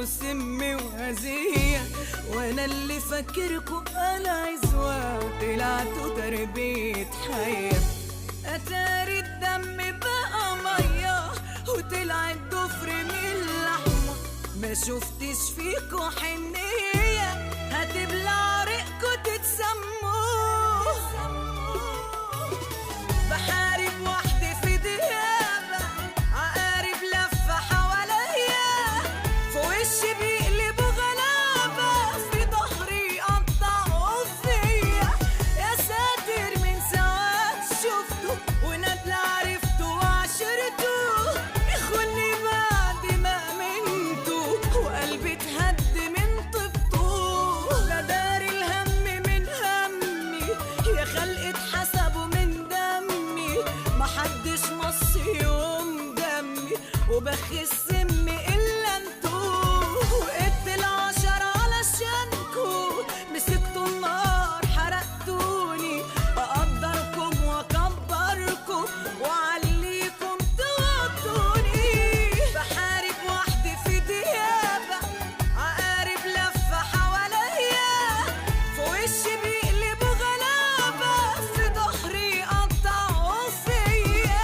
سم وهزية، وانا اللي فاكركوا العزوة طلعتوا تربية حية. اتاري الدم بقى مية وطلع الضفر من اللحمة، ما شفتش فيكوا حنية هتبلع ريقكوا تتسموا. بحارب وحدي في ديابة، عقارب لفة حواليا، في وشي بيقلبوا غلابة، في ظهري قطعوا فيا. يا ساتر من ساعات شفته وندل عرفته وعشرته، يخوني بعد ما امنته وقلبي اتهد من طبطه. لا داري الهم من همي، يا خلق اتحسبوا من دمي، محدش مص يوم دمي وبخي السم الا انتو. وقت العشرة علشانكو، مسكتوا النار حرقتوني، اقدركم واكبركم وعليكم توطوني. بحارب وحدي في ديابة، عقارب لفة حواليا، في وشي بيقلبوا غلابة، في ظهري قطعوا فيا.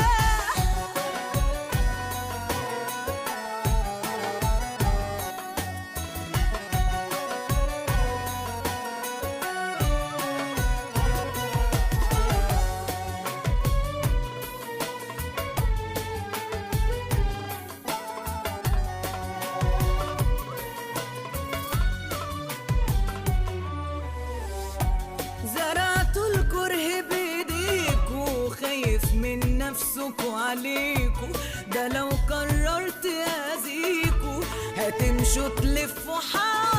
زرعتوا الكره بايديكوا، خايف من نفسكوا عليكوا، ده لو قررت اذيكوا هتمشوا تلفوا حواليكوا.